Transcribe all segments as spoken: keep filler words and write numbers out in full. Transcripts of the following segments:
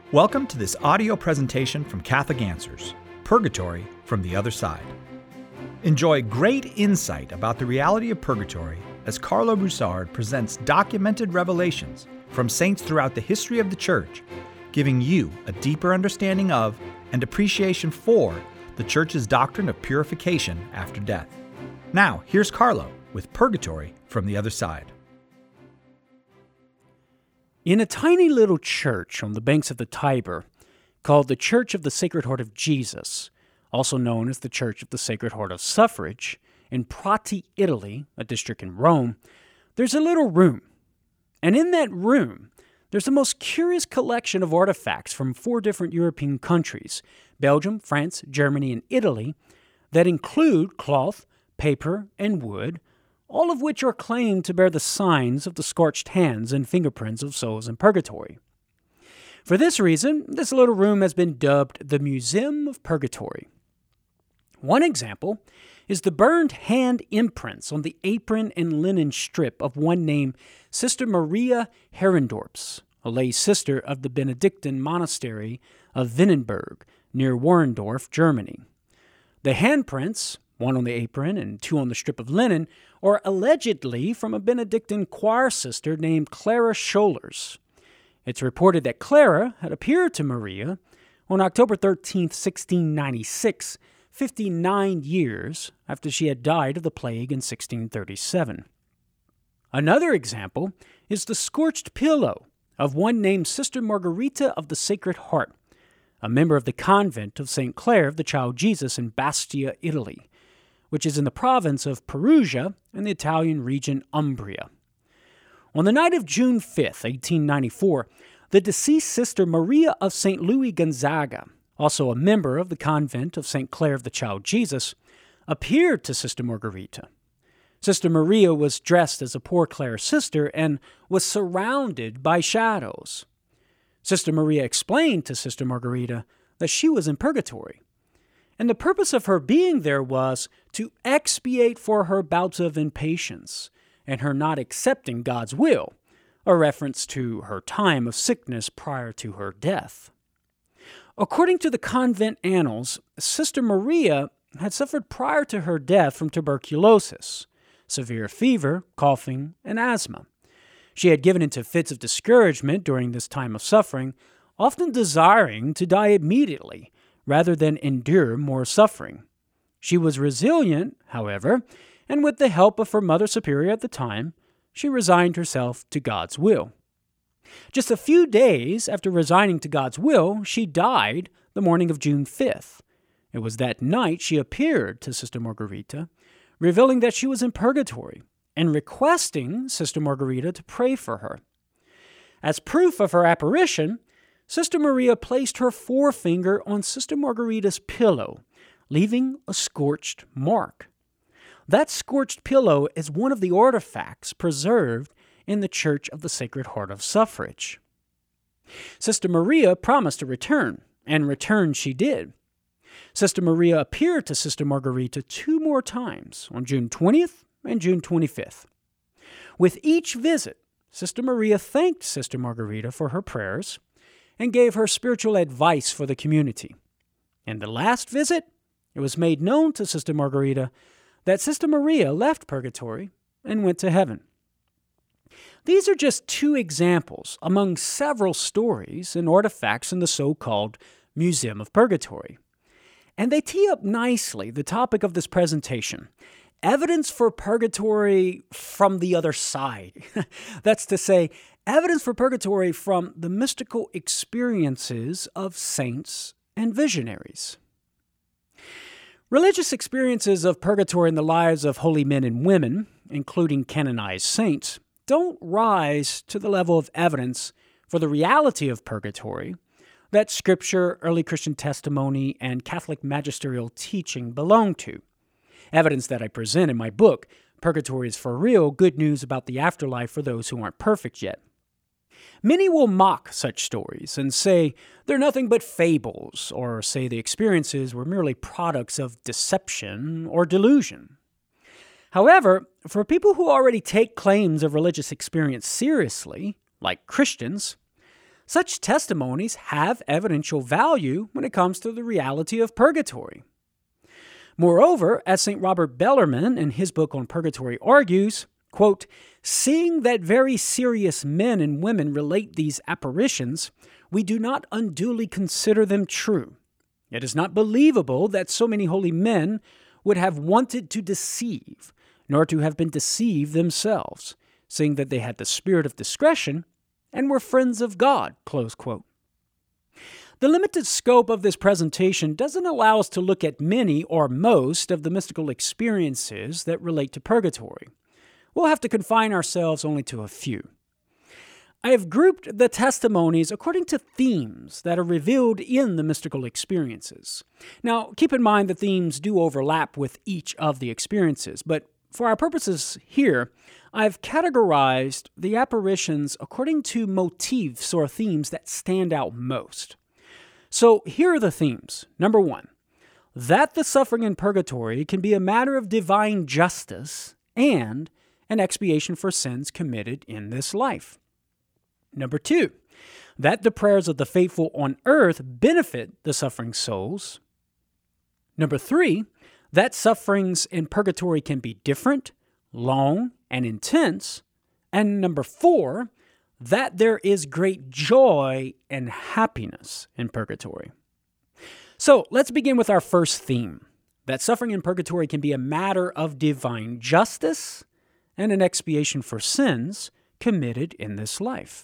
Welcome to this audio presentation from Catholic Answers, Purgatory from the Other Side. Enjoy great insight about the reality of purgatory as Carlo Broussard presents documented revelations from saints throughout the history of the Church, giving you a deeper understanding of and appreciation for the Church's doctrine of purification after death. Now, here's Carlo with Purgatory from the Other Side. In a tiny little church on the banks of the Tiber, called the Church of the Sacred Heart of Jesus, also known as the Church of the Sacred Heart of Suffrage, in Prati, Italy, a district in Rome, there's a little room. And in that room, there's the most curious collection of artifacts from four different European countries, Belgium, France, Germany, and Italy, that include cloth, paper, and wood, all of which are claimed to bear the signs of the scorched hands and fingerprints of souls in purgatory. For this reason, this little room has been dubbed the Museum of Purgatory. One example is the burned hand imprints on the apron and linen strip of one named Sister Maria Herendorps, a lay sister of the Benedictine monastery of Winnenberg, near Warendorf, Germany. The handprints, one on the apron and two on the strip of linen, are allegedly from a Benedictine choir sister named Clara Scholars. It's reported that Clara had appeared to Maria on October thirteenth, sixteen ninety-six, fifty-nine years after she had died of the plague in sixteen thirty-seven. Another example is the scorched pillow of one named Sister Margherita of the Sacred Heart, a member of the convent of Saint Clare of the Child Jesus in Bastia, Italy, which is in the province of Perugia in the Italian region Umbria. On the night of June fifth, eighteen ninety-four, the deceased Sister Maria of Saint Louis Gonzaga, also a member of the convent of Saint Clare of the Child Jesus, appeared to Sister Margherita. Sister Maria was dressed as a Poor Clare sister and was surrounded by shadows. Sister Maria explained to Sister Margherita that she was in purgatory, and the purpose of her being there was to expiate for her bouts of impatience and her not accepting God's will, a reference to her time of sickness prior to her death. According to the convent annals, Sister Maria had suffered prior to her death from tuberculosis, severe fever, coughing, and asthma. She had given into fits of discouragement during this time of suffering, often desiring to die immediately, rather than endure more suffering. She was resilient, however, and with the help of her Mother Superior at the time, she resigned herself to God's will. Just a few days after resigning to God's will, she died the morning of June fifth. It was that night she appeared to Sister Margherita, revealing that she was in purgatory and requesting Sister Margherita to pray for her. As proof of her apparition, Sister Maria placed her forefinger on Sister Margherita's pillow, leaving a scorched mark. That scorched pillow is one of the artifacts preserved in the Church of the Sacred Heart of Suffrage. Sister Maria promised to return, and return she did. Sister Maria appeared to Sister Margherita two more times, on June twentieth and June twenty-fifth. With each visit, Sister Maria thanked Sister Margherita for her prayers and gave her spiritual advice for the community. In the last visit, it was made known to Sister Margherita that Sister Maria left purgatory and went to heaven. These are just two examples among several stories and artifacts in the so-called Museum of Purgatory. And they tee up nicely the topic of this presentation, evidence for purgatory from the other side. That's to say, evidence for purgatory from the mystical experiences of saints and visionaries. Religious experiences of purgatory in the lives of holy men and women, including canonized saints, don't rise to the level of evidence for the reality of purgatory that Scripture, early Christian testimony, and Catholic magisterial teaching belong to. Evidence that I present in my book, Purgatory is for Real, Good News About the Afterlife for Those Who Aren't Perfect Yet. Many will mock such stories and say they're nothing but fables, or say the experiences were merely products of deception or delusion. However, for people who already take claims of religious experience seriously, like Christians, Such testimonies have evidential value when it comes to the reality of purgatory. Moreover, as Saint Robert Bellarmine in his book on purgatory argues, quote, "Seeing that very serious men and women relate these apparitions, we do not unduly consider them true. It is not believable that so many holy men would have wanted to deceive, nor to have been deceived themselves, seeing that they had the spirit of discretion and were friends of God," close quote. The limited scope of this presentation doesn't allow us to look at many or most of the mystical experiences that relate to purgatory. We'll have to confine ourselves only to a few. I have grouped the testimonies according to themes that are revealed in the mystical experiences. Now, keep in mind the themes do overlap with each of the experiences, but for our purposes here, I've categorized the apparitions according to motifs or themes that stand out most. So here are the themes. Number one, that the suffering in purgatory can be a matter of divine justice and an expiation for sins committed in this life. Number two, that the prayers of the faithful on earth benefit the suffering souls. Number three, that sufferings in purgatory can be different, long, and intense. And number four, that there is great joy and happiness in purgatory. So let's begin with our first theme, that suffering in purgatory can be a matter of divine justice and an expiation for sins committed in this life.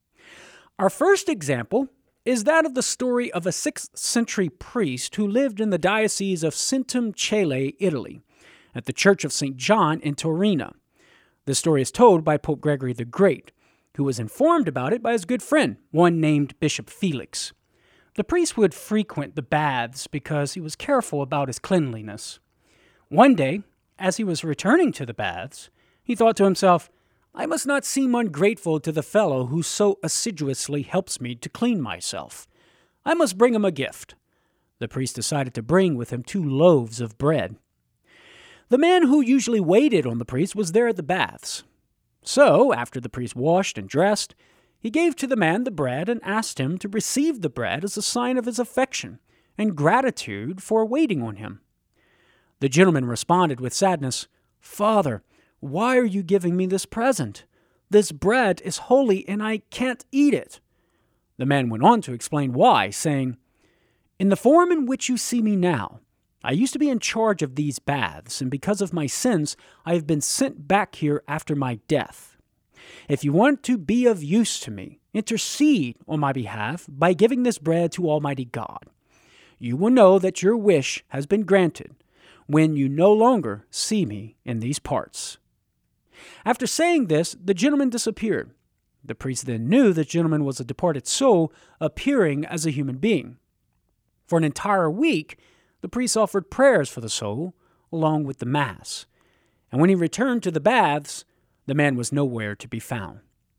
Our first example is that of the story of a sixth century priest who lived in the diocese of Centum Coeli, Italy, at the Church of Saint John in Torino. This story is told by Pope Gregory the Great, who was informed about it by his good friend, one named Bishop Felix. The priest would frequent the baths because he was careful about his cleanliness. One day, as he was returning to the baths, he thought to himself, "I must not seem ungrateful to the fellow who so assiduously helps me to clean myself. I must bring him a gift." The priest decided to bring with him two loaves of bread. The man who usually waited on the priest was there at the baths. So, after the priest washed and dressed, he gave to the man the bread and asked him to receive the bread as a sign of his affection and gratitude for waiting on him. The gentleman responded with sadness, "Father, why are you giving me this present? This bread is holy and I can't eat it." The man went on to explain why, saying, "In the form in which you see me now, I used to be in charge of these baths, and because of my sins, I have been sent back here after my death. If you want to be of use to me, intercede on my behalf by giving this bread to Almighty God. You will know that your wish has been granted when you no longer see me in these parts." After saying this, the gentleman disappeared. The priest then knew the gentleman was a departed soul appearing as a human being. For an entire week, the priest offered prayers for the soul, along with the Mass. And when he returned to the baths, the man was nowhere to be found.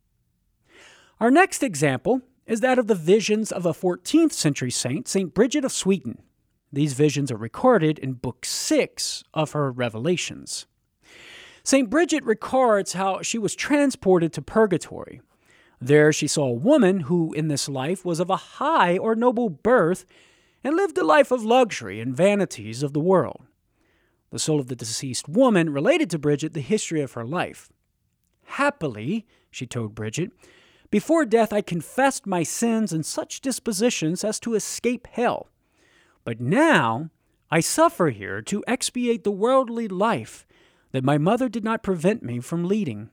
Our next example is that of the visions of a fourteenth century saint, Saint Bridget of Sweden. These visions are recorded in Book six of her Revelations. Saint Bridget records how she was transported to purgatory. There she saw a woman who in this life was of a high or noble birth and lived a life of luxury and vanities of the world. The soul of the deceased woman related to Bridget the history of her life. "Happily," she told Bridget, "before death I confessed my sins and such dispositions as to escape hell. But now I suffer here to expiate the worldly life that my mother did not prevent me from leading."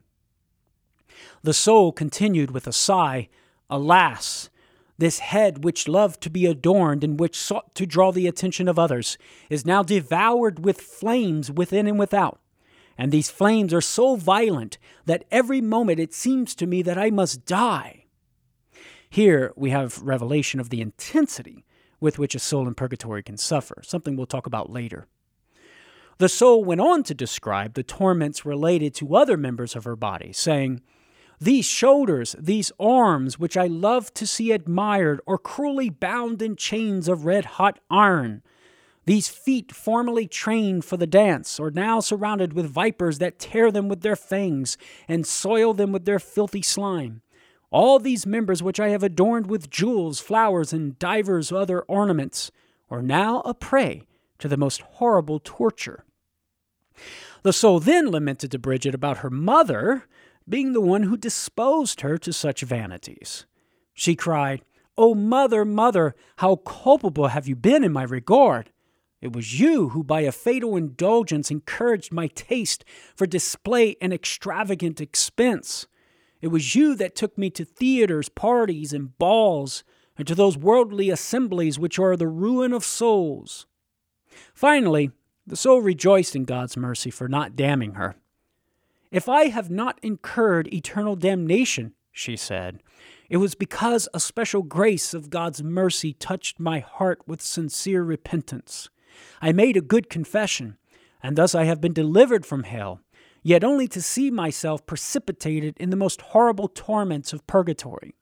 The soul continued with a sigh, "Alas, this head which loved to be adorned and which sought to draw the attention of others is now devoured with flames within and without. And these flames are so violent that every moment it seems to me that I must die." Here we have revelation of the intensity with which a soul in purgatory can suffer, something we'll talk about later. The soul went on to describe the torments related to other members of her body, saying, "These shoulders, these arms, which I love to see admired, are cruelly bound in chains of red-hot iron. These feet, formerly trained for the dance, are now surrounded with vipers that tear them with their fangs and soil them with their filthy slime. All these members which I have adorned with jewels, flowers, and divers other ornaments are now a prey to the most horrible torture." The soul then lamented to Bridget about her mother being the one who disposed her to such vanities. She cried, "O mother, mother, how culpable have you been in my regard! It was you who by a fatal indulgence encouraged my taste for display and extravagant expense. It was you that took me to theaters, parties, and balls, and to those worldly assemblies which are the ruin of souls." Finally, the soul rejoiced in God's mercy for not damning her. "If I have not incurred eternal damnation," she said, "it was because a special grace of God's mercy touched my heart with sincere repentance. I made a good confession, and thus I have been delivered from hell, yet only to see myself precipitated in the most horrible torments of purgatory."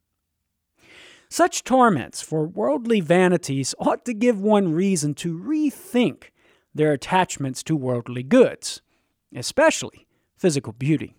Such torments for worldly vanities ought to give one reason to rethink their attachments to worldly goods, especially physical beauty.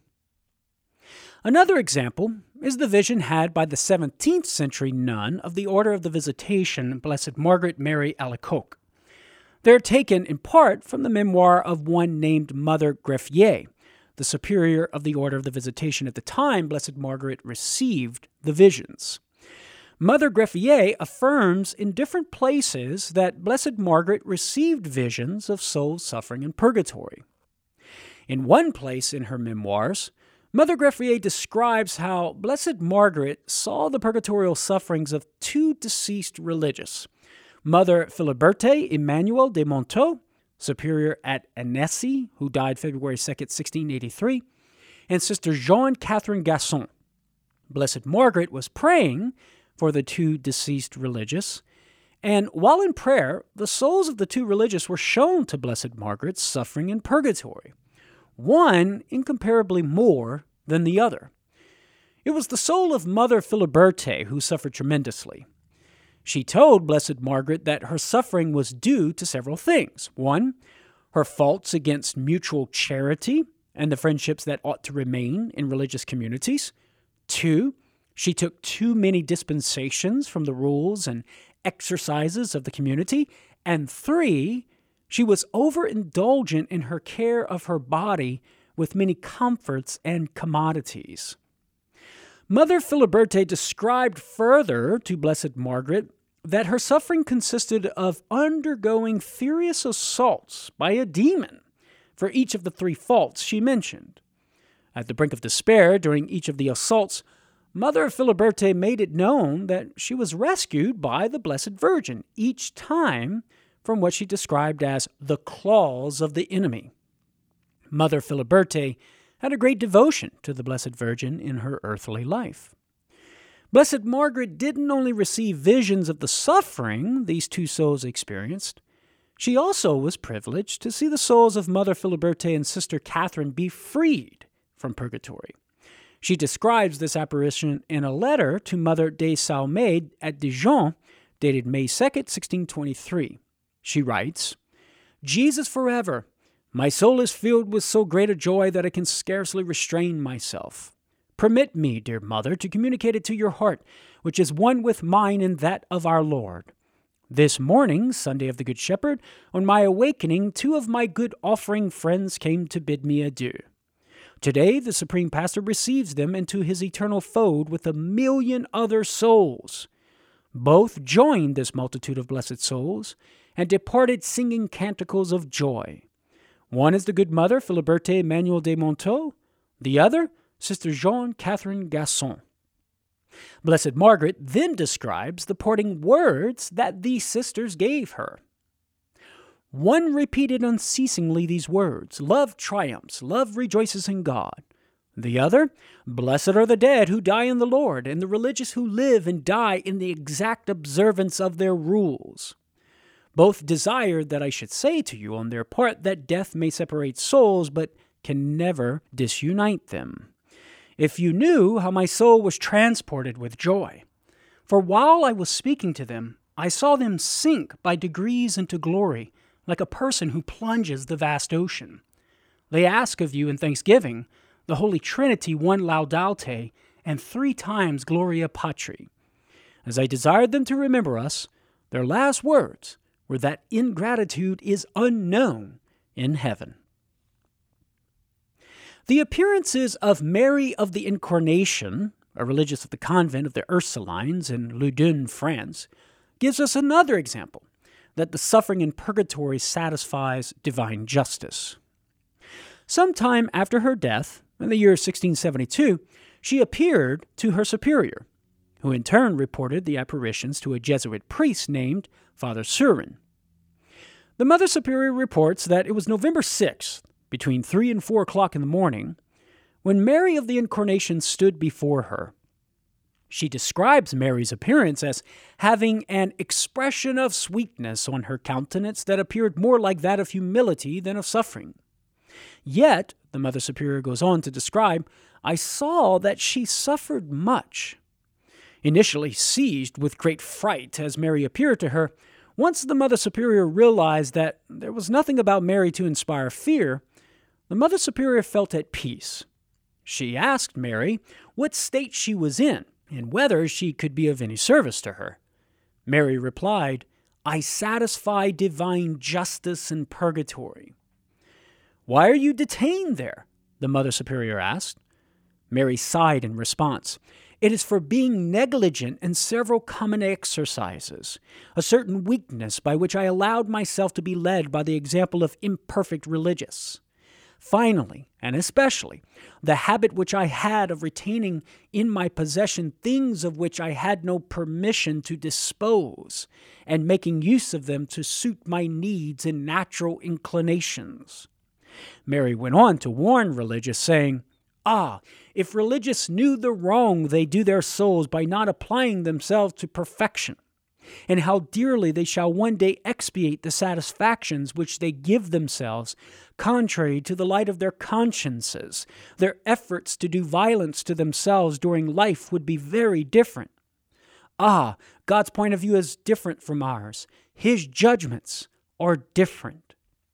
Another example is the vision had by the seventeenth century nun of the Order of the Visitation, Blessed Margaret Mary Alacoque. They are taken in part from the memoir of one named Mother Greffier, the superior of the Order of the Visitation at the time Blessed Margaret received the visions. Mother Greffier affirms in different places that Blessed Margaret received visions of souls suffering in purgatory. In one place in her memoirs, Mother Greffier describes how Blessed Margaret saw the purgatorial sufferings of two deceased religious, Mother Philiberte Emmanuel de Montaut, superior at Annecy, who died February second, sixteen eighty-three, and Sister Jeanne Catherine Gasson. Blessed Margaret was praying for the two deceased religious, and while in prayer, the souls of the two religious were shown to Blessed Margaret suffering in purgatory, one incomparably more than the other. It was the soul of Mother Philiberte who suffered tremendously. She told Blessed Margaret that her suffering was due to several things. One, her faults against mutual charity and the friendships that ought to remain in religious communities. Two, she took too many dispensations from the rules and exercises of the community. And three, she was overindulgent in her care of her body with many comforts and commodities. Mother Philiberte described further to Blessed Margaret that her suffering consisted of undergoing furious assaults by a demon for each of the three faults she mentioned. At the brink of despair during each of the assaults, Mother Philiberte made it known that she was rescued by the Blessed Virgin, each time from what she described as the claws of the enemy. Mother Philiberte had a great devotion to the Blessed Virgin in her earthly life. Blessed Margaret didn't only receive visions of the suffering these two souls experienced, she also was privileged to see the souls of Mother Philiberte and Sister Catherine be freed from purgatory. She describes this apparition in a letter to Mother de Salme at Dijon, dated May second, sixteen twenty-three. She writes, "Jesus forever! My soul is filled with so great a joy that I can scarcely restrain myself. Permit me, dear Mother, to communicate it to your heart, which is one with mine in that of our Lord. This morning, Sunday of the Good Shepherd, on my awakening, two of my good offering friends came to bid me adieu. Today, the Supreme Pastor receives them into his eternal fold with a million other souls. Both joined this multitude of blessed souls and departed singing canticles of joy. One is the good Mother Philiberte Emmanuel de Montaut, the other, Sister Jeanne Catherine Gasson." Blessed Margaret then describes the parting words that these sisters gave her. One repeated unceasingly these words, "Love triumphs, love rejoices in God." The other, "Blessed are the dead who die in the Lord, and the religious who live and die in the exact observance of their rules." Both desired that I should say to you on their part that death may separate souls, but can never disunite them. If you knew how my soul was transported with joy. For while I was speaking to them, I saw them sink by degrees into glory, like a person who plunges the vast ocean. They ask of you in thanksgiving the Holy Trinity one Laudate, and three times Gloria Patri. As I desired them to remember us, their last words were that ingratitude is unknown in heaven. The appearances of Mary of the Incarnation, a religious of the convent of the Ursulines in Loudun, France, gives us another example that the suffering in purgatory satisfies divine justice. Sometime after her death, in the year sixteen seventy-two, she appeared to her superior, who in turn reported the apparitions to a Jesuit priest named Father Surin. The Mother Superior reports that it was November sixth, between three and four o'clock in the morning, when Mary of the Incarnation stood before her. She describes Mary's appearance as having an expression of sweetness on her countenance that appeared more like that of humility than of suffering. Yet, the Mother Superior goes on to describe, I saw that she suffered much. Initially seized with great fright as Mary appeared to her, once the Mother Superior realized that there was nothing about Mary to inspire fear, the Mother Superior felt at peace. She asked Mary what state she was in and whether she could be of any service to her. Mary replied, I satisfy divine justice in purgatory. Why are you detained there? The Mother Superior asked. Mary sighed in response. It is for being negligent in several common exercises, a certain weakness by which I allowed myself to be led by the example of imperfect religious. Finally, and especially, the habit which I had of retaining in my possession things of which I had no permission to dispose, and making use of them to suit my needs and natural inclinations. Mary went on to warn religious, saying, Ah, if religious knew the wrong they do their souls by not applying themselves to perfection, and how dearly they shall one day expiate the satisfactions which they give themselves, contrary to the light of their consciences, their efforts to do violence to themselves during life would be very different. Ah, God's point of view is different from ours. His judgments are different.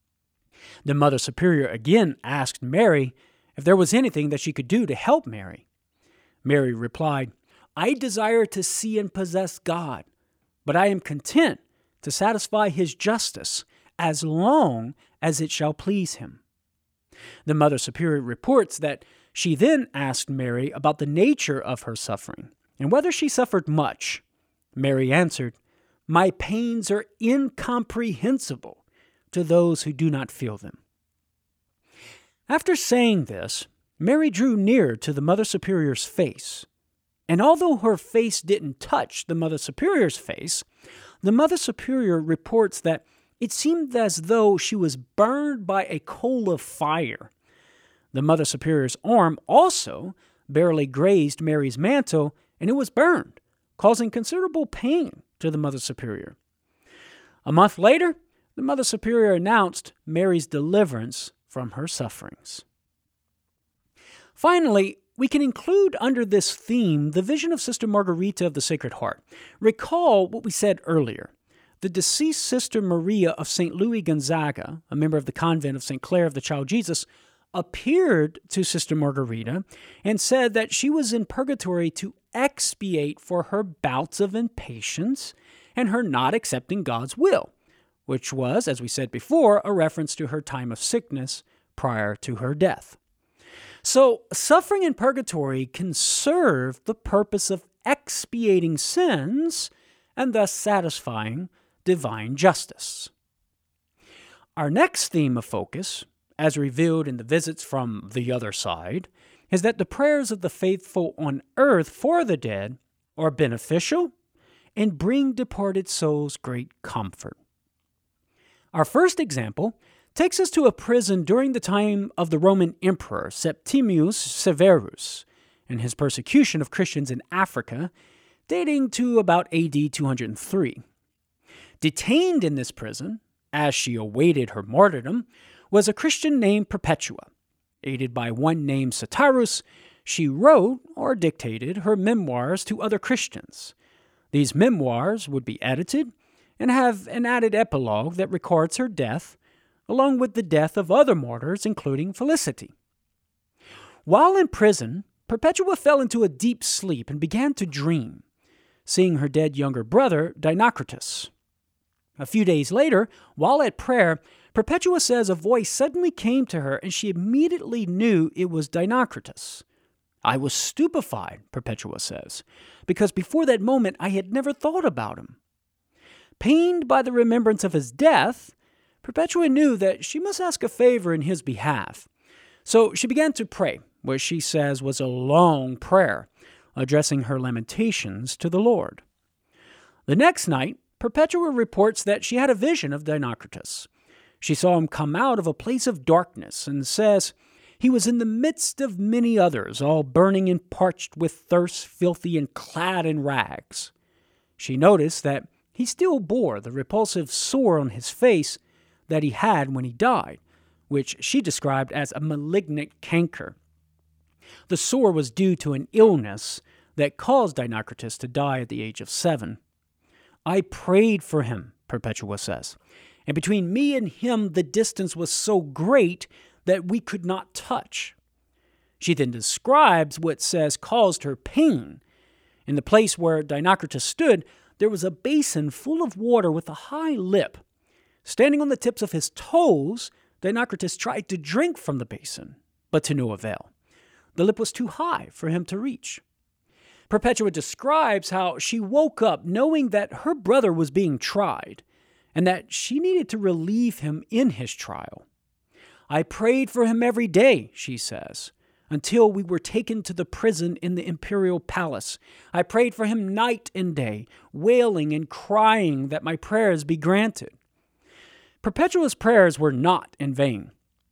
The Mother Superior again asked Mary if there was anything that she could do to help Mary. Mary replied, I desire to see and possess God, but I am content to satisfy his justice as long as it shall please him. The Mother Superior reports that she then asked Mary about the nature of her suffering and whether she suffered much. Mary answered, My pains are incomprehensible to those who do not feel them. After saying this, Mary drew near to the Mother Superior's face, and although her face didn't touch the Mother Superior's face, the Mother Superior reports that it seemed as though she was burned by a coal of fire. The Mother Superior's arm also barely grazed Mary's mantle, and it was burned, causing considerable pain to the Mother Superior. A month later, the Mother Superior announced Mary's deliverance from her sufferings. Finally, we can include under this theme the vision of Sister Margarita of the Sacred Heart. Recall what we said earlier. The deceased Sister Maria of Saint Louis Gonzaga, a member of the convent of Saint Clare of the Child Jesus, appeared to Sister Margarita and said that she was in purgatory to expiate for her bouts of impatience and her not accepting God's will, which was, as we said before, a reference to her time of sickness prior to her death. So, suffering in purgatory can serve the purpose of expiating sins and thus satisfying divine justice. Our next theme of focus, as revealed in the visits from the other side, is that the prayers of the faithful on earth for the dead are beneficial and bring departed souls great comfort. Our first example takes us to a prison during the time of the Roman Emperor Septimius Severus and his persecution of Christians in Africa, dating to about A D two hundred three. Detained in this prison, as she awaited her martyrdom, was a Christian named Perpetua. Aided by one named Satarus, she wrote or dictated her memoirs to other Christians. These memoirs would be edited and have an added epilogue that records her death, along with the death of other martyrs, including Felicity. While in prison, Perpetua fell into a deep sleep and began to dream, seeing her dead younger brother, Dinocrates. A few days later, while at prayer, Perpetua says a voice suddenly came to her and she immediately knew it was Dinocrates. I was stupefied, Perpetua says, because before that moment I had never thought about him. Pained by the remembrance of his death, Perpetua knew that she must ask a favor in his behalf. So she began to pray, which she says was a long prayer, addressing her lamentations to the Lord. The next night, Perpetua reports that she had a vision of Dinocrates. She saw him come out of a place of darkness and says, he was in the midst of many others, all burning and parched with thirst, filthy and clad in rags. She noticed that he still bore the repulsive sore on his face that he had when he died, which she described as a malignant canker. The sore was due to an illness that caused Dinocrates to die at the age of seven. I prayed for him, Perpetua says, and between me and him the distance was so great that we could not touch. She then describes what says caused her pain. In the place where Dinocrates stood, there was a basin full of water with a high lip. Standing on the tips of his toes, Dinocrates tried to drink from the basin, but to no avail. The lip was too high for him to reach. Perpetua describes how she woke up knowing that her brother was being tried and that she needed to relieve him in his trial. I prayed for him every day, she says, until we were taken to the prison in the imperial palace. I prayed for him night and day, wailing and crying that my prayers be granted. Perpetua's prayers were not in vain.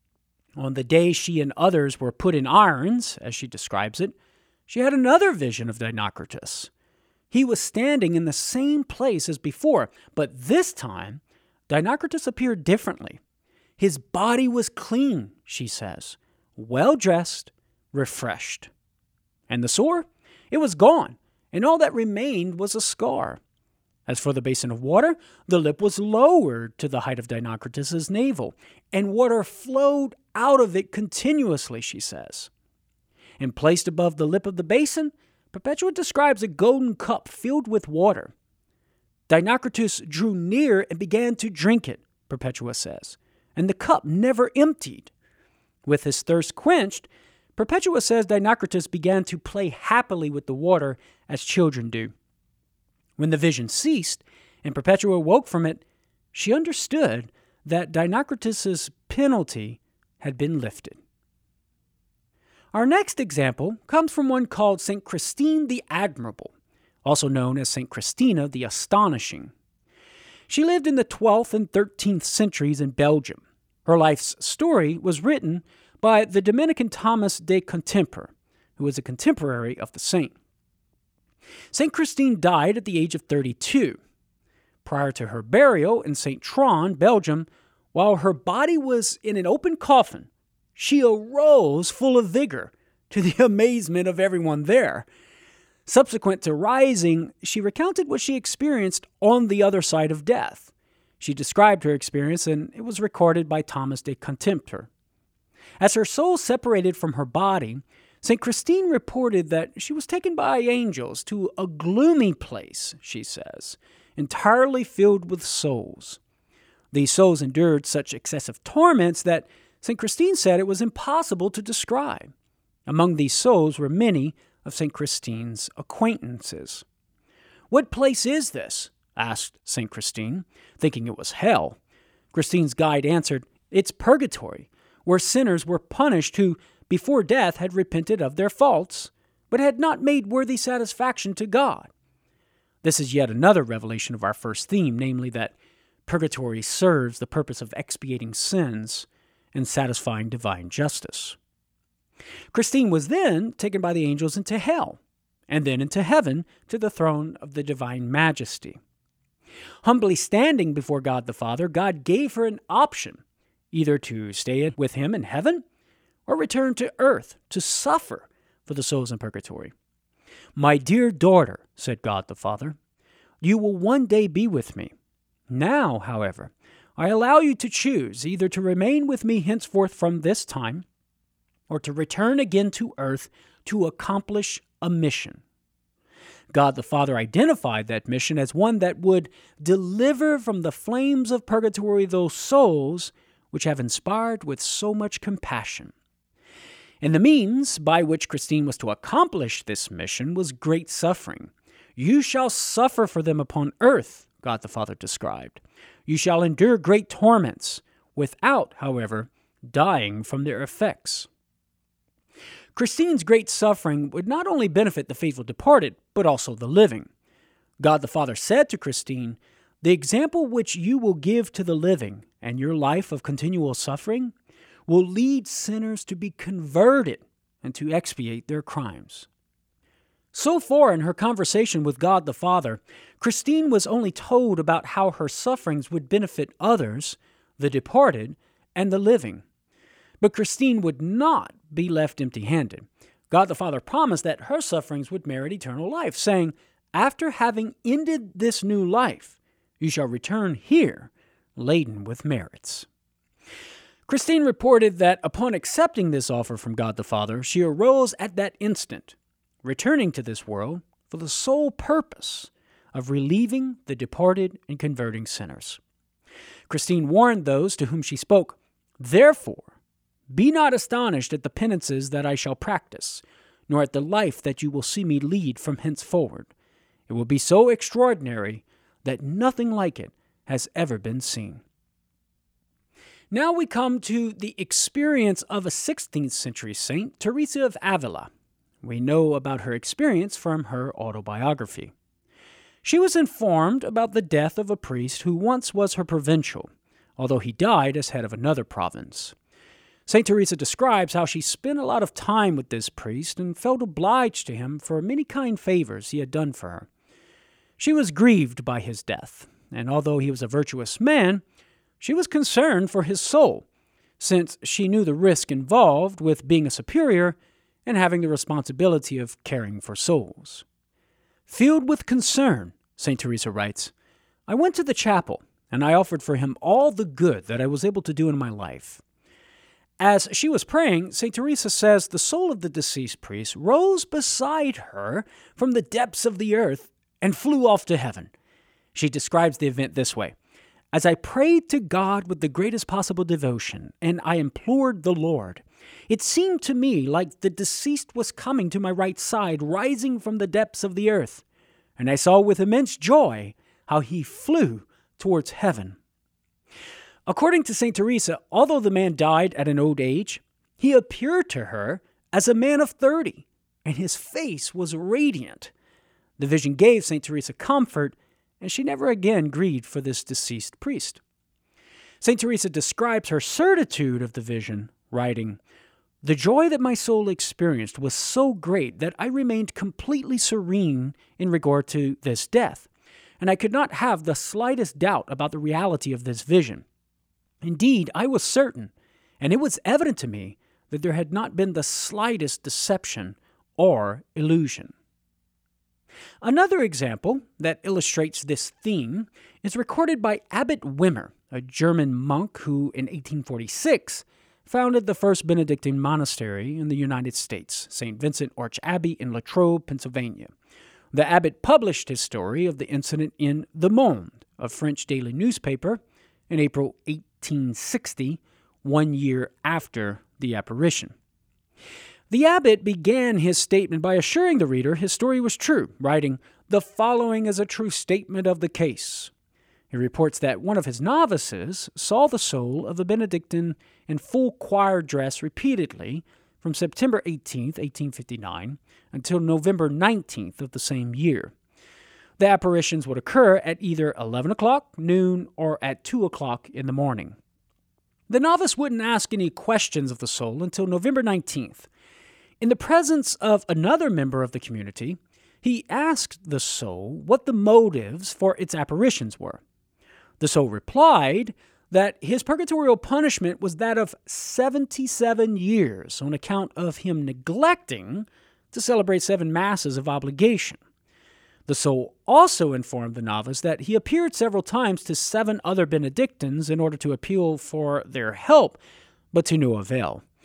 On the day she and others were put in irons, as she describes it, she had another vision of Dinocrates. He was standing in the same place as before, but this time, Dinocrates appeared differently. His body was clean, she says, well-dressed, refreshed. And the sore? It was gone, and all that remained was a scar. As for the basin of water, the lip was lowered to the height of Dinocrates' navel, and water flowed out of it continuously, she says. And placed above the lip of the basin, Perpetua describes a golden cup filled with water. Dinocrates drew near and began to drink it, Perpetua says, and the cup never emptied. With his thirst quenched, Perpetua says Dinocrates began to play happily with the water as children do. When the vision ceased and Perpetua woke from it, she understood that Dinocrates' penalty had been lifted. Our next example comes from one called Saint Christine the Admirable, also known as Saint Christina the Astonishing. She lived in the twelfth and thirteenth centuries in Belgium. Her life's story was written by the Dominican Thomas de Contempor, who was a contemporary of the saint. Saint Christine died at the age of thirty-two. Prior to her burial in Saint Tron, Belgium, while her body was in an open coffin, she arose full of vigor, to the amazement of everyone there. Subsequent to rising, she recounted what she experienced on the other side of death. She described her experience, and it was recorded by Thomas de Contemptor. As her soul separated from her body, Saint Christine reported that she was taken by angels to a gloomy place, she says, entirely filled with souls. These souls endured such excessive torments that Saint Christine said it was impossible to describe. Among these souls were many of Saint Christine's acquaintances. "What place is this?" asked Saint Christine, thinking it was hell. Christine's guide answered, "It's purgatory, where sinners were punished who, before death, had repented of their faults, but had not made worthy satisfaction to God." This is yet another revelation of our first theme, namely that purgatory serves the purpose of expiating sins and satisfying divine justice. Christine was then taken by the angels into hell, and then into heaven to the throne of the divine majesty. Humbly standing before God the Father, God gave her an option, either to stay with him in heaven or return to earth to suffer for the souls in purgatory. "My dear daughter," said God the Father, "you will one day be with me. Now, however, I allow you to choose either to remain with me henceforth from this time, or to return again to earth to accomplish a mission. God the Father identified that mission as one that would deliver from the flames of purgatory those souls which have inspired with so much compassion. And the means by which Christine was to accomplish this mission was great suffering. You shall suffer for them upon earth, God the Father described. You shall endure great torments, without, however, dying from their effects. Christine's great suffering would not only benefit the faithful departed, but also the living. God the Father said to Christine, "The example which you will give to the living and your life of continual suffering will lead sinners to be converted and to expiate their crimes." So far in her conversation with God the Father, Christine was only told about how her sufferings would benefit others, the departed, and the living. But Christine would not be left empty-handed. God the Father promised that her sufferings would merit eternal life, saying, "After having ended this new life, you shall return here laden with merits." Christine reported that upon accepting this offer from God the Father, she arose at that instant, returning to this world for the sole purpose of relieving the departed and converting sinners. Christine warned those to whom she spoke, "Therefore, be not astonished at the penances that I shall practice, nor at the life that you will see me lead from henceforward. It will be so extraordinary that nothing like it has ever been seen." Now we come to the experience of a sixteenth century saint, Teresa of Avila. We know about her experience from her autobiography. She was informed about the death of a priest who once was her provincial, although he died as head of another province. Saint Teresa describes how she spent a lot of time with this priest and felt obliged to him for many kind favors he had done for her. She was grieved by his death, and although he was a virtuous man, she was concerned for his soul, since she knew the risk involved with being a superior and having the responsibility of caring for souls. Filled with concern, Saint Teresa writes, "I went to the chapel, and I offered for him all the good that I was able to do in my life." As she was praying, Saint Teresa says the soul of the deceased priest rose beside her from the depths of the earth and flew off to heaven. She describes the event this way: "As I prayed to God with the greatest possible devotion, and I implored the Lord, it seemed to me like the deceased was coming to my right side, rising from the depths of the earth, and I saw with immense joy how he flew towards heaven." According to Saint Teresa, although the man died at an old age, he appeared to her as a man of thirty, and his face was radiant. The vision gave Saint Teresa comfort, and she never again grieved for this deceased priest. Saint Teresa describes her certitude of the vision, writing, "The joy that my soul experienced was so great that I remained completely serene in regard to this death, and I could not have the slightest doubt about the reality of this vision. Indeed, I was certain, and it was evident to me, that there had not been the slightest deception or illusion." Another example that illustrates this theme is recorded by Abbot Wimmer, a German monk who, in eighteen forty-six, founded the first Benedictine monastery in the United States, Saint Vincent Arch Abbey in Latrobe, Pennsylvania. The abbot published his story of the incident in Le Monde, a French daily newspaper, in April eighteen sixty, one year after the apparition. The abbot began his statement by assuring the reader his story was true, writing, "The following is a true statement of the case." He reports that one of his novices saw the soul of a Benedictine in full choir dress repeatedly from September eighteenth, eighteen fifty-nine, until November nineteenth of the same year. The apparitions would occur at either eleven o'clock, noon, or at two o'clock in the morning. The novice wouldn't ask any questions of the soul until November nineteenth. In the presence of another member of the community, he asked the soul what the motives for its apparitions were. The soul replied that his purgatorial punishment was that of seventy-seven years on account of him neglecting to celebrate seven masses of obligation. The soul also informed the novice that he appeared several times to seven other Benedictines in order to appeal for their help, but to no avail.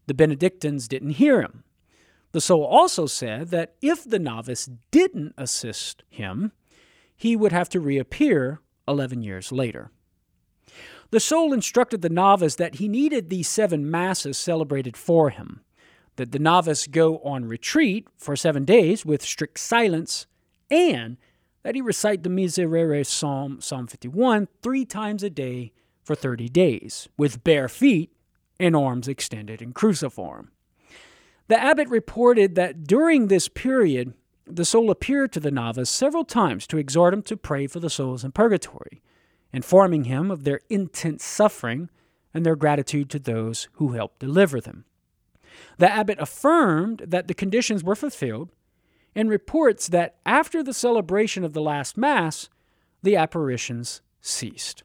the Benedictines didn't hear him. The soul also said that if the novice didn't assist him, he would have to reappear eleven years later. The soul instructed the novice that he needed these seven masses celebrated for him, that the novice go on retreat for seven days with strict silence, and that he recite the Miserere Psalm, Psalm fifty-one, three times a day for thirty days, with bare feet and arms extended in cruciform. The abbot reported that during this period, the soul appeared to the novice several times to exhort him to pray for the souls in purgatory, informing him of their intense suffering and their gratitude to those who helped deliver them. The abbot affirmed that the conditions were fulfilled and reports that after the celebration of the last Mass, the apparitions ceased.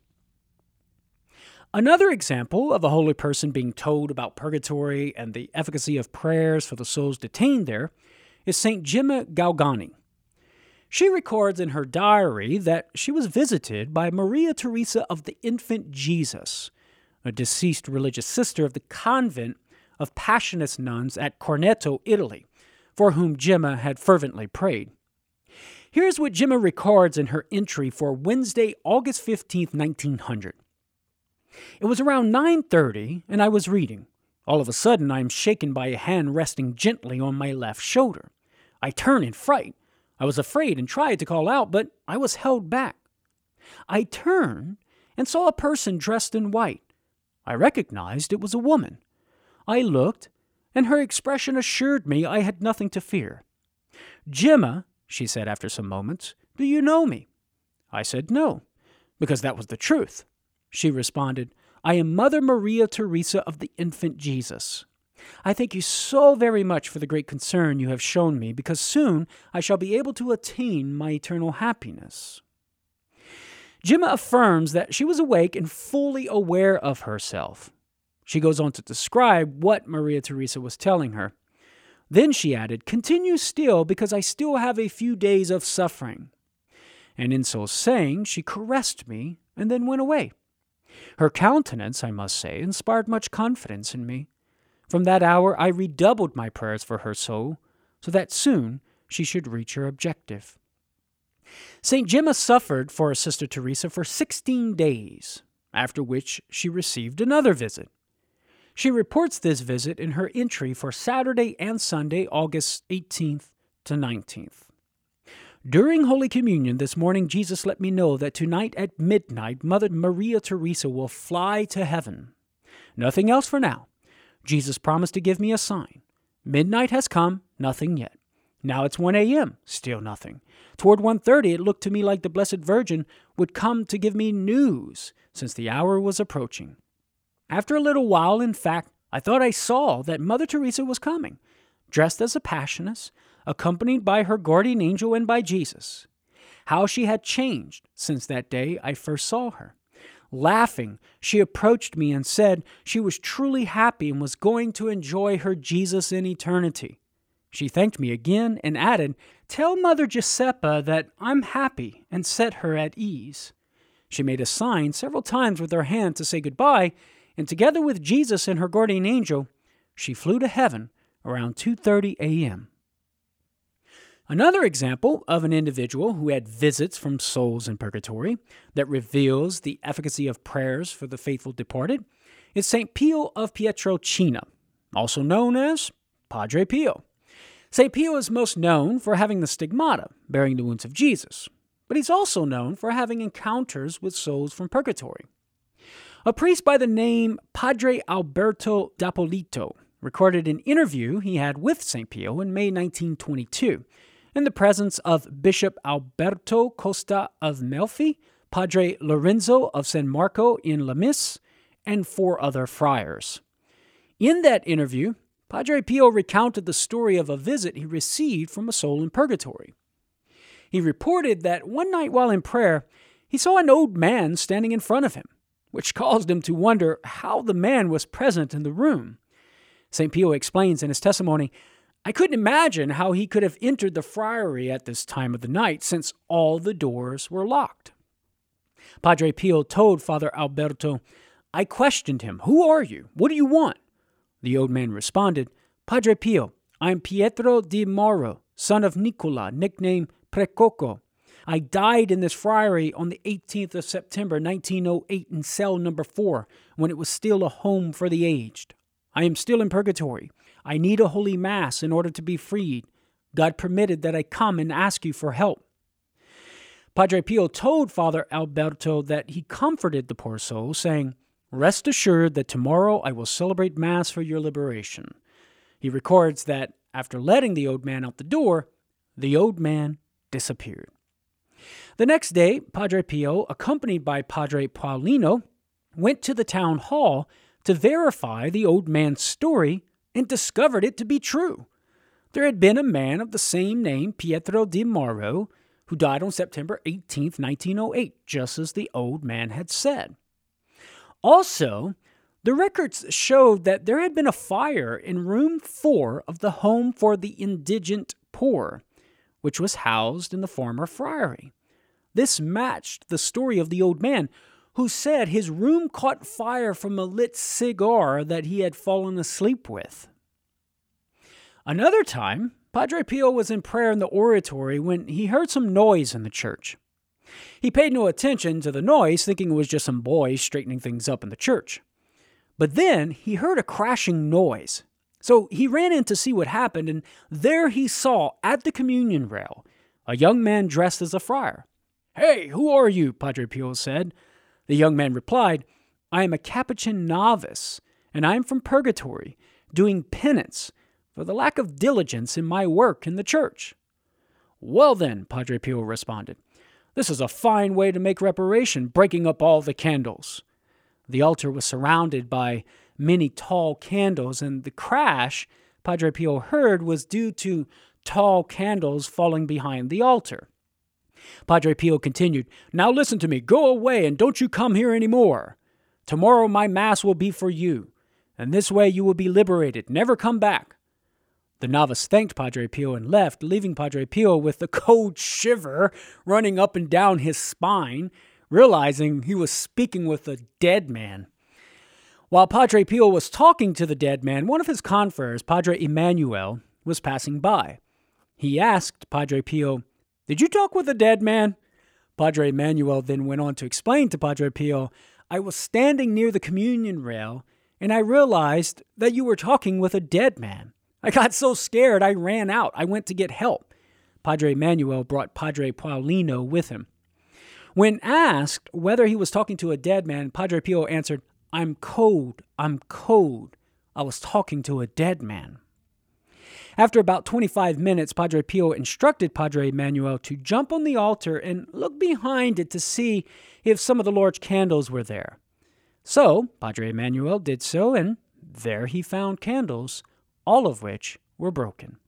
Another example of a holy person being told about purgatory and the efficacy of prayers for the souls detained there is Saint Gemma Galgani. She records in her diary that she was visited by Maria Teresa of the Infant Jesus, a deceased religious sister of the convent of Passionist nuns at Corneto, Italy, for whom Gemma had fervently prayed. Here's what Gemma records in her entry for Wednesday, August fifteenth, nineteen hundred. It was around nine thirty, and I was reading. All of a sudden, I am shaken by a hand resting gently on my left shoulder. I turn in fright. I was afraid and tried to call out, but I was held back. I turned and saw a person dressed in white. I recognized it was a woman. I looked, and her expression assured me I had nothing to fear. "Gemma," she said after some moments, "do you know me?" I said no, because that was the truth. She responded, "I am Mother Maria Teresa of the Infant Jesus. I thank you so very much for the great concern you have shown me, because soon I shall be able to attain my eternal happiness." Gemma affirms that she was awake and fully aware of herself. She goes on to describe what Maria Teresa was telling her. Then she added, "Continue still, because I still have a few days of suffering." And in so saying, she caressed me and then went away. Her countenance, I must say, inspired much confidence in me. From that hour, I redoubled my prayers for her soul, so that soon she should reach her objective. Saint Gemma suffered for Sister Teresa for sixteen days, after which she received another visit. She reports this visit in her entry for Saturday and Sunday, August eighteenth to nineteenth. "During Holy Communion this morning, Jesus let me know that tonight at midnight, Mother Maria Teresa will fly to heaven. Nothing else for now. Jesus promised to give me a sign. Midnight has come, nothing yet. Now it's one a.m., still nothing. Toward one thirty, it looked to me like the Blessed Virgin would come to give me news, since the hour was approaching. After a little while, in fact, I thought I saw that Mother Teresa was coming, dressed as a Passionist, accompanied by her guardian angel and by Jesus. How she had changed since that day I first saw her. Laughing, she approached me and said she was truly happy and was going to enjoy her Jesus in eternity. She thanked me again and added, 'Tell Mother Giuseppa that I'm happy,' and set her at ease. She made a sign several times with her hand to say goodbye, and together with Jesus and her guardian angel, she flew to heaven around two thirty a.m. Another example of an individual who had visits from souls in purgatory that reveals the efficacy of prayers for the faithful departed is Saint Pio of Pietrelcina, also known as Padre Pio. Saint Pio is most known for having the stigmata, bearing the wounds of Jesus, but he's also known for having encounters with souls from purgatory. A priest by the name Padre Alberto d'Appolito recorded an interview he had with Saint Pio in May nineteen twenty-two, in the presence of Bishop Alberto Costa of Melfi, Padre Lorenzo of San Marco in Lamis, and four other friars. In that interview, Padre Pio recounted the story of a visit he received from a soul in purgatory. He reported that one night while in prayer, he saw an old man standing in front of him, which caused him to wonder how the man was present in the room. Saint Pio explains in his testimony, "I couldn't imagine how he could have entered the friary at this time of the night, since all the doors were locked." Padre Pio told Father Alberto, "I questioned him, 'Who are you? What do you want?' The old man responded, "Padre Pio, I'm Pietro di Mauro, son of Nicola, nicknamed Precoco. I died in this friary on the eighteenth of September, nineteen oh eight, in cell number four, when it was still a home for the aged. I am still in purgatory. I need a holy mass in order to be freed. God permitted that I come and ask you for help." Padre Pio told Father Alberto that he comforted the poor soul, saying, "Rest assured that tomorrow I will celebrate Mass for your liberation." He records that after letting the old man out the door, the old man disappeared. The next day, Padre Pio, accompanied by Padre Paulino, went to the town hall to verify the old man's story and discovered it to be true. There had been a man of the same name, Pietro di Mauro, who died on September eighteenth, nineteen oh eight, just as the old man had said. Also, the records showed that there had been a fire in room four of the home for the indigent poor, which was housed in the former friary. This matched the story of the old man, who said his room caught fire from a lit cigar that he had fallen asleep with. Another time, Padre Pio was in prayer in the oratory when he heard some noise in the church. He paid no attention to the noise, thinking it was just some boys straightening things up in the church. But then he heard a crashing noise. So he ran in to see what happened, and there he saw, at the communion rail, a young man dressed as a friar. "Hey, who are you?" Padre Pio said. The young man replied, "I am a Capuchin novice, and I am from purgatory, doing penance for the lack of diligence in my work in the church." "Well then," Padre Pio responded, "this is a fine way to make reparation, breaking up all the candles." The altar was surrounded by many tall candles, and the crash Padre Pio heard was due to tall candles falling behind the altar. Padre Pio continued, "Now listen to me. Go away and don't you come here anymore. Tomorrow my Mass will be for you, and this way you will be liberated. Never come back." The novice thanked Padre Pio and left, leaving Padre Pio with the cold shiver running up and down his spine, realizing he was speaking with a dead man. While Padre Pio was talking to the dead man, one of his confreres, Padre Emmanuel, was passing by. He asked Padre Pio, "Did you talk with a dead man?" Padre Emmanuel then went on to explain to Padre Pio, "I was standing near the communion rail, and I realized that you were talking with a dead man. I got so scared I ran out. I went to get help." Padre Emmanuel brought Padre Paulino with him. When asked whether he was talking to a dead man, Padre Pio answered, "I'm cold, I'm cold. I was talking to a dead man." After about twenty-five minutes, Padre Pio instructed Padre Emmanuel to jump on the altar and look behind it to see if some of the Lord's candles were there. So Padre Emmanuel did so, and there he found candles, all of which were broken.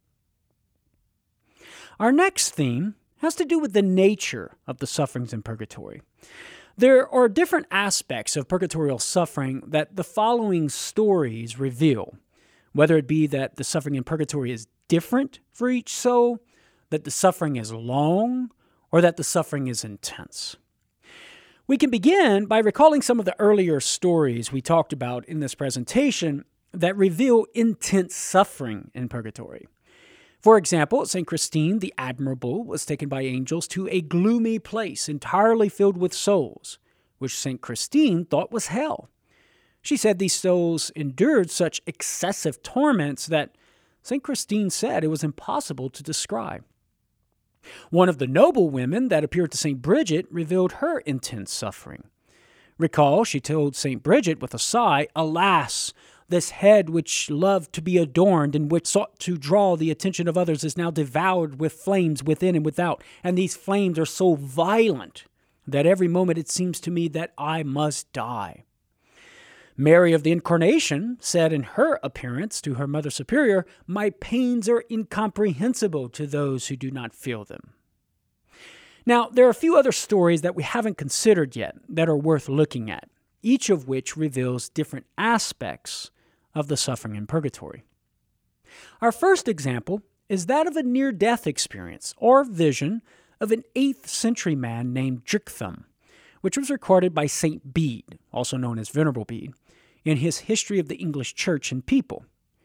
Our next theme has to do with the nature of the sufferings in purgatory. There are different aspects of purgatorial suffering that the following stories reveal, whether it be that the suffering in purgatory is different for each soul, that the suffering is long, or that the suffering is intense. We can begin by recalling some of the earlier stories we talked about in this presentation that reveal intense suffering in purgatory. For example, Saint Christine the Admirable was taken by angels to a gloomy place entirely filled with souls, which Saint Christine thought was hell. She said these souls endured such excessive torments that Saint Christine said it was impossible to describe. One of the noble women that appeared to Saint Bridget revealed her intense suffering. Recall, she told Saint Bridget with a sigh, "Alas, this head which loved to be adorned and which sought to draw the attention of others is now devoured with flames within and without, and these flames are so violent that every moment it seems to me that I must die." Mary of the Incarnation said in her appearance to her Mother Superior, "My pains are incomprehensible to those who do not feel them." Now, there are a few other stories that we haven't considered yet that are worth looking at, each of which reveals different aspects of the suffering in purgatory. Our first example is that of a near-death experience or vision of an eighth century man named Drichthum, which was recorded by Saint Bede, also known as Venerable Bede, in his History of the English Church and People.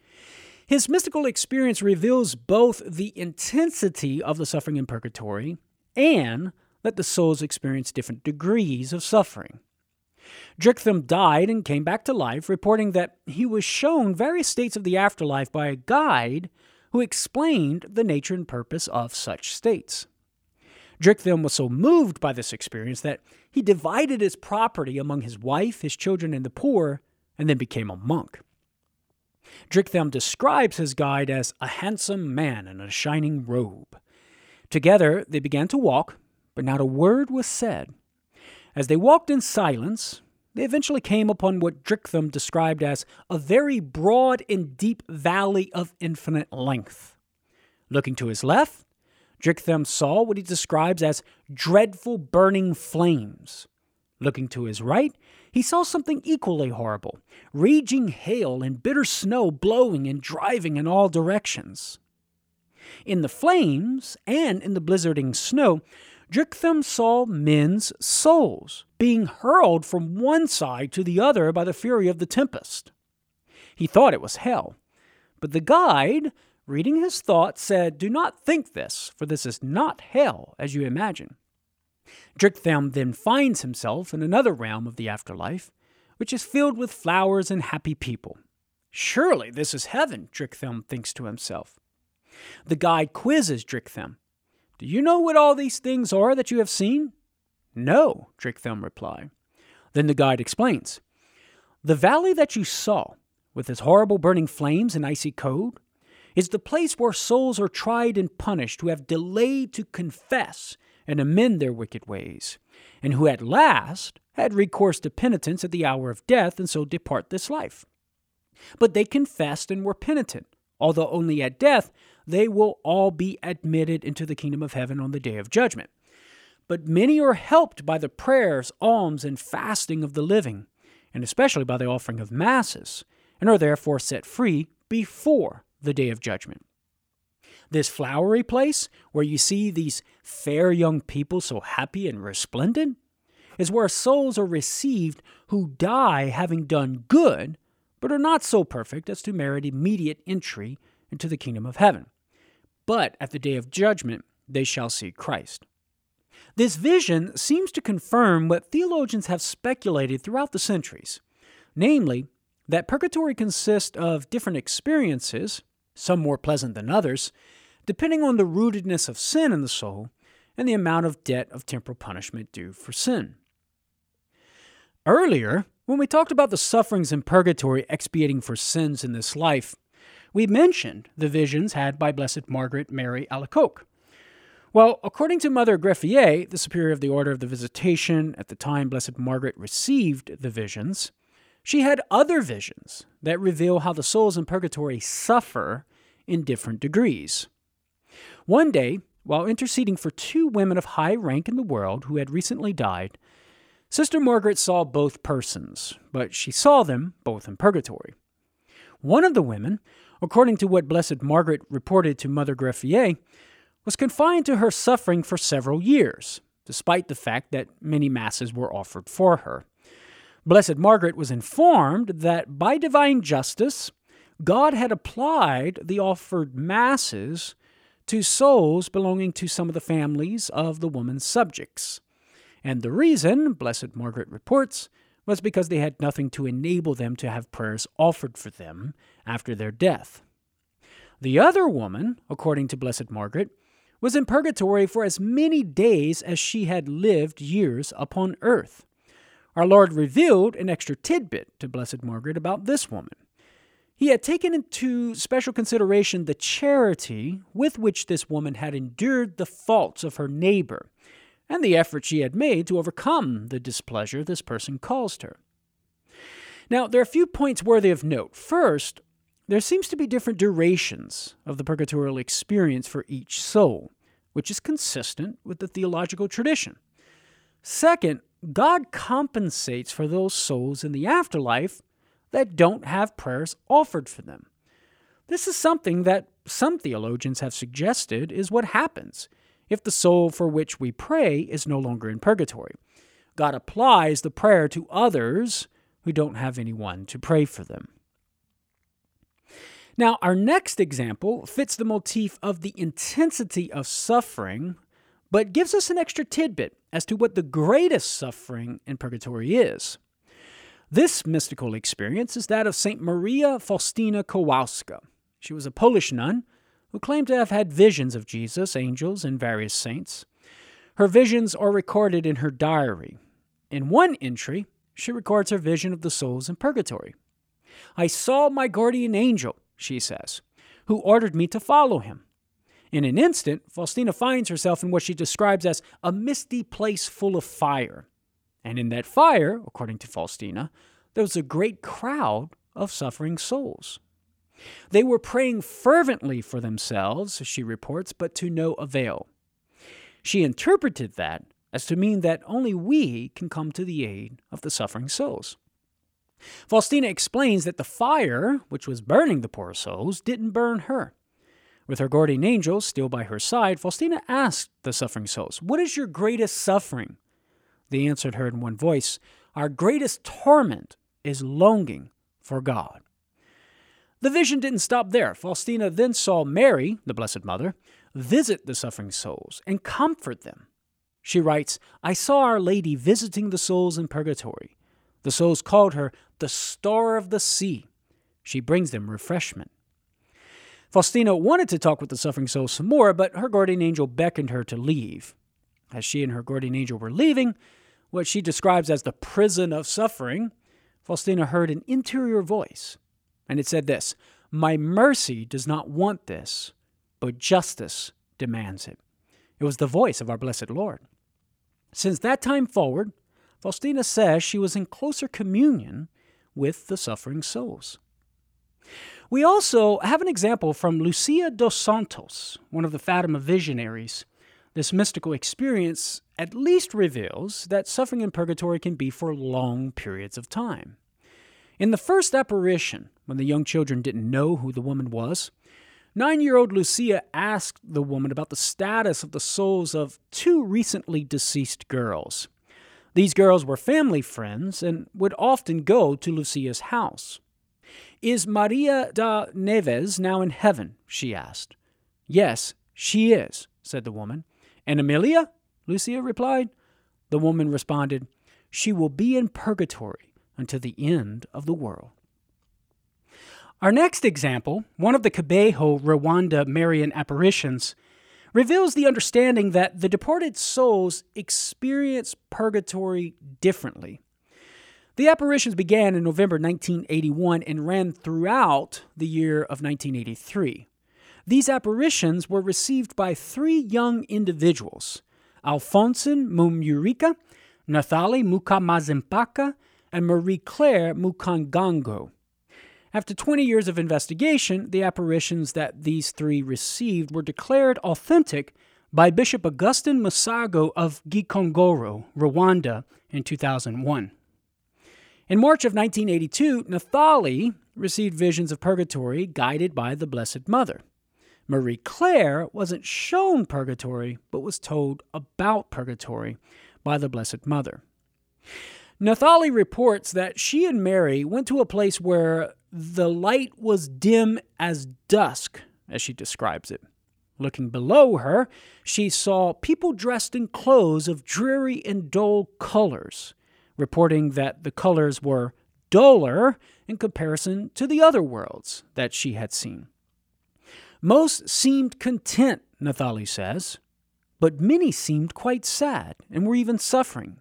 His mystical experience reveals both the intensity of the suffering in purgatory and that the souls experience different degrees of suffering. Drichtham died and came back to life, reporting that he was shown various states of the afterlife by a guide who explained the nature and purpose of such states. Drichtham was so moved by this experience that he divided his property among his wife, his children, and the poor, and then became a monk. Drichtham describes his guide as a handsome man in a shining robe. Together they began to walk, but not a word was said. As they walked in silence, they eventually came upon what Drichtham described as a very broad and deep valley of infinite length. Looking to his left, Drichtham saw what he describes as dreadful burning flames. Looking to his right, he saw something equally horrible, raging hail and bitter snow blowing and driving in all directions. In the flames and in the blizzarding snow, Drichtham saw men's souls being hurled from one side to the other by the fury of the tempest. He thought it was hell, but the guide, reading his thoughts, said, "Do not think this, for this is not hell as you imagine." Drichtham then finds himself in another realm of the afterlife, which is filled with flowers and happy people. Surely this is heaven, Drichtham thinks to himself. The guide quizzes Drichtham. "Do you know what all these things are that you have seen?" "No," Drichtham replied. Then the guide explains. "The valley that you saw, with its horrible burning flames and icy cold, is the place where souls are tried and punished who have delayed to confess and amend their wicked ways, and who at last had recourse to penitence at the hour of death and so depart this life. But they confessed and were penitent, although only at death they will all be admitted into the kingdom of heaven on the day of judgment. But many are helped by the prayers, alms, and fasting of the living, and especially by the offering of masses, and are therefore set free before the day of judgment. This flowery place, where you see these fair young people so happy and resplendent, is where souls are received who die having done good, but are not so perfect as to merit immediate entry into the kingdom of heaven. But at the day of judgment, they shall see Christ." This vision seems to confirm what theologians have speculated throughout the centuries, namely, that purgatory consists of different experiences, some more pleasant than others, depending on the rootedness of sin in the soul and the amount of debt of temporal punishment due for sin. Earlier, when we talked about the sufferings in purgatory expiating for sins in this life, we mentioned the visions had by Blessed Margaret Mary Alacoque. Well, according to Mother Greffier, the superior of the Order of the Visitation at the time Blessed Margaret received the visions, she had other visions that reveal how the souls in purgatory suffer in different degrees. One day, while interceding for two women of high rank in the world who had recently died, Sister Margaret saw both persons, but she saw them both in purgatory. One of the women, according to what Blessed Margaret reported to Mother Greffier, was confined to her suffering for several years, despite the fact that many masses were offered for her. Blessed Margaret was informed that by divine justice, God had applied the offered masses to souls belonging to some of the families of the woman's subjects. And the reason, Blessed Margaret reports, was because they had nothing to enable them to have prayers offered for them after their death. The other woman, according to Blessed Margaret, was in purgatory for as many days as she had lived years upon earth. Our Lord revealed an extra tidbit to Blessed Margaret about this woman. He had taken into special consideration the charity with which this woman had endured the faults of her neighbor, and the effort she had made to overcome the displeasure this person caused her. Now, there are a few points worthy of note. First, there seems to be different durations of the purgatorial experience for each soul, which is consistent with the theological tradition. Second, God compensates for those souls in the afterlife that don't have prayers offered for them. This is something that some theologians have suggested is what happens if the soul for which we pray is no longer in purgatory. God applies the prayer to others who don't have anyone to pray for them. Now, our next example fits the motif of the intensity of suffering, but gives us an extra tidbit as to what the greatest suffering in purgatory is. This mystical experience is that of Saint Maria Faustina Kowalska. She was a Polish nun who claimed to have had visions of Jesus, angels, and various saints. Her visions are recorded in her diary. In one entry, she records her vision of the souls in purgatory. "I saw my guardian angel," she says, "who ordered me to follow him. In an instant, Faustina finds herself in what she describes as a misty place full of fire. And in that fire, according to Faustina, there was a great crowd of suffering souls. They were praying fervently for themselves," she reports, "but to no avail." She interpreted that as to mean that only we can come to the aid of the suffering souls. Faustina explains that the fire, which was burning the poor souls, didn't burn her. With her guardian angel still by her side, Faustina asked the suffering souls, "What is your greatest suffering?" They answered her in one voice, "Our greatest torment is longing for God." The vision didn't stop there. Faustina then saw Mary, the Blessed Mother, visit the suffering souls and comfort them. She writes, "I saw Our Lady visiting the souls in purgatory. The souls called her the Star of the Sea. She brings them refreshment." Faustina wanted to talk with the suffering souls some more, but her guardian angel beckoned her to leave. As she and her guardian angel were leaving, what she describes as the prison of suffering, Faustina heard an interior voice, and it said this, "My mercy does not want this, but justice demands it." It was the voice of our Blessed Lord. Since that time forward, Faustina says she was in closer communion with the suffering souls. We also have an example from Lucia dos Santos, one of the Fatima visionaries. This mystical experience at least reveals that suffering in purgatory can be for long periods of time. In the first apparition, when the young children didn't know who the woman was, nine-year-old Lucia asked the woman about the status of the souls of two recently deceased girls. These girls were family friends and would often go to Lucia's house. "Is Maria da Neves now in heaven?" she asked. "Yes, she is," said the woman. "And Amelia?" Lucia replied. The woman responded, "She will be in purgatory until the end of the world." Our next example, one of the Kibeho Rwanda Marian apparitions, reveals the understanding that the departed souls experience purgatory differently. The apparitions began in November nineteen eighty-one and ran throughout the year of nineteen eighty-three. These apparitions were received by three young individuals, Alphonsine Mumurika, Nathalie Mukamazempaka, and Marie-Claire Mukangango. After twenty years of investigation, the apparitions that these three received were declared authentic by Bishop Augustin Musago of Gikongoro, Rwanda, in two thousand one. In March of nineteen eighty-two, Nathalie received visions of purgatory guided by the Blessed Mother. Marie-Claire wasn't shown purgatory, but was told about purgatory by the Blessed Mother. Nathalie reports that she and Mary went to a place where the light was dim as dusk, as she describes it. Looking below her, she saw people dressed in clothes of dreary and dull colors, reporting that the colors were duller in comparison to the other worlds that she had seen. Most seemed content, Nathalie says, but many seemed quite sad and were even suffering.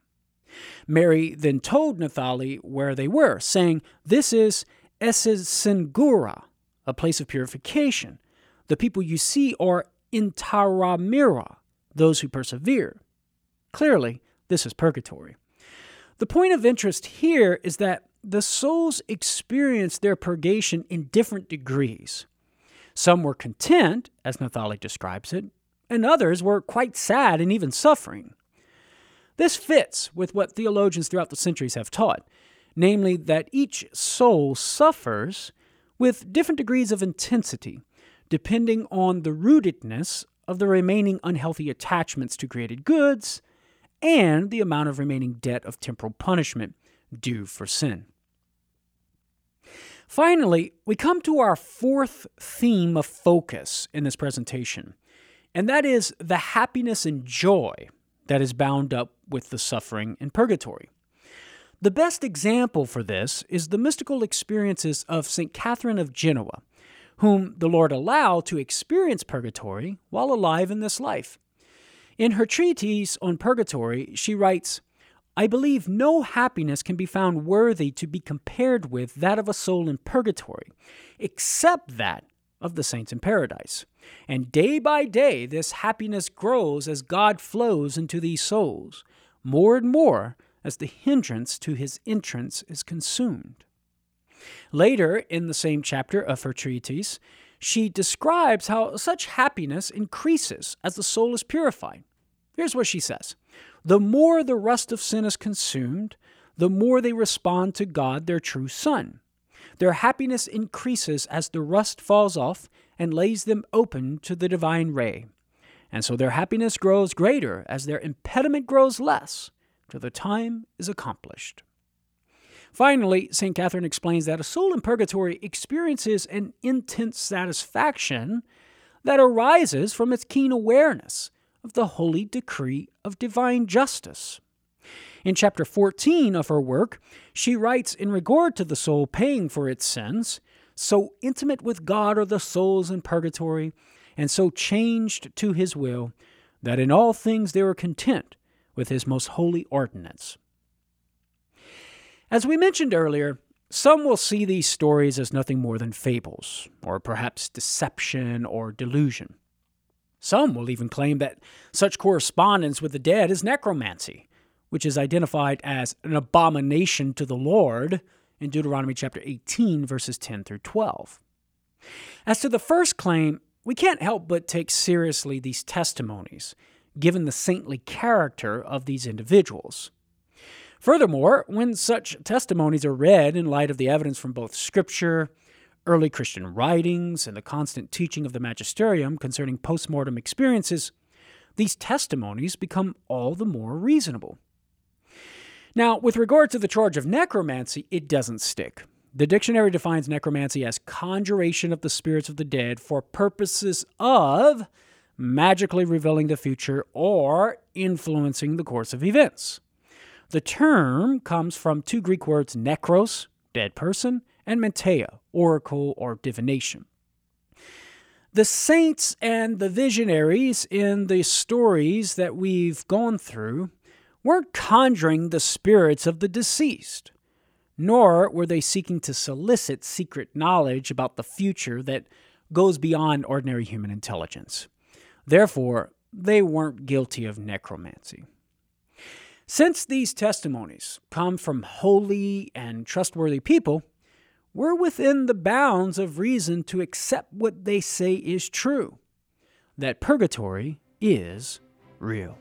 Mary then told Nathalie where they were, saying, "This is Esesengura, a place of purification. The people you see are Intaramira, those who persevere." Clearly, this is purgatory. The point of interest here is that the souls experience their purgation in different degrees. Some were content, as Nathalie describes it, and others were quite sad and even suffering. This fits with what theologians throughout the centuries have taught, namely that each soul suffers with different degrees of intensity, depending on the rootedness of the remaining unhealthy attachments to created goods and the amount of remaining debt of temporal punishment due for sin. Finally, we come to our fourth theme of focus in this presentation, and that is the happiness and joy that is bound up with the suffering in purgatory. The best example for this is the mystical experiences of Saint Catherine of Genoa, whom the Lord allowed to experience purgatory while alive in this life. In her treatise on purgatory, she writes, "I believe no happiness can be found worthy to be compared with that of a soul in purgatory, except that of the saints in paradise. And day by day this happiness grows as God flows into these souls, more and more as the hindrance to his entrance is consumed." Later, in the same chapter of her treatise, she describes how such happiness increases as the soul is purified. Here's what she says. "The more the rust of sin is consumed, the more they respond to God, their true Son. Their happiness increases as the rust falls off and lays them open to the divine ray. And so their happiness grows greater as their impediment grows less, till the time is accomplished." Finally, Saint Catherine explains that a soul in purgatory experiences an intense satisfaction that arises from its keen awareness of the holy decree of divine justice. In chapter fourteen of her work, she writes in regard to the soul paying for its sins, "So intimate with God are the souls in purgatory, and so changed to his will, that in all things they are content with his most holy ordinance." As we mentioned earlier, some will see these stories as nothing more than fables, or perhaps deception or delusion. Some will even claim that such correspondence with the dead is necromancy, which is identified as an abomination to the Lord in Deuteronomy chapter eighteen, verses ten through twelve. As to the first claim, we can't help but take seriously these testimonies, given the saintly character of these individuals. Furthermore, when such testimonies are read in light of the evidence from both Scripture, early Christian writings, and the constant teaching of the magisterium concerning post-mortem experiences, these testimonies become all the more reasonable. Now, with regard to the charge of necromancy, it doesn't stick. The dictionary defines necromancy as conjuration of the spirits of the dead for purposes of magically revealing the future or influencing the course of events. The term comes from two Greek words, nekros, dead person, and menteia, oracle or divination. The saints and the visionaries in the stories that we've gone through weren't conjuring the spirits of the deceased, nor were they seeking to solicit secret knowledge about the future that goes beyond ordinary human intelligence. Therefore, they weren't guilty of necromancy. Since these testimonies come from holy and trustworthy people, we're within the bounds of reason to accept what they say is true, that purgatory is real.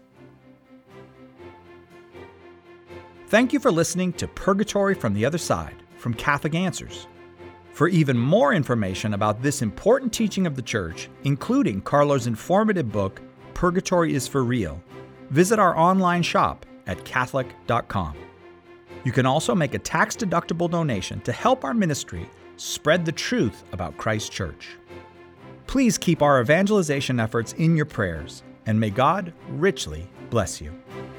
Thank you for listening to Purgatory from the Other Side from Catholic Answers. For even more information about this important teaching of the Church, including Carlo's informative book, Purgatory is for Real, visit our online shop at Catholic dot com. You can also make a tax-deductible donation to help our ministry spread the truth about Christ's Church. Please keep our evangelization efforts in your prayers, and may God richly bless you.